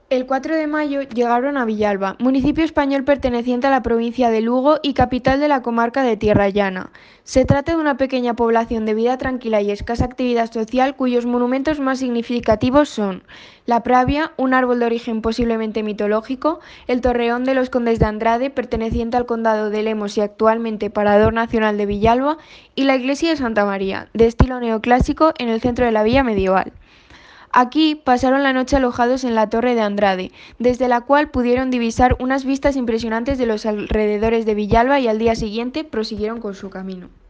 El 4 de mayo llegaron a Villalba, municipio español perteneciente a la provincia de Lugo y capital de la comarca de Tierra Llana. Se trata de una pequeña población de vida tranquila y escasa actividad social cuyos monumentos más significativos son la Pravia, un árbol de origen posiblemente mitológico, el Torreón de los Condes de Andrade, perteneciente al condado de Lemos y actualmente Parador Nacional de Villalba, y la iglesia de Santa María, de estilo neoclásico en el centro de la villa medieval. Aquí pasaron la noche alojados en la Torre de Andrade, desde la cual pudieron divisar unas vistas impresionantes de los alrededores de Villalba y al día siguiente prosiguieron con su camino.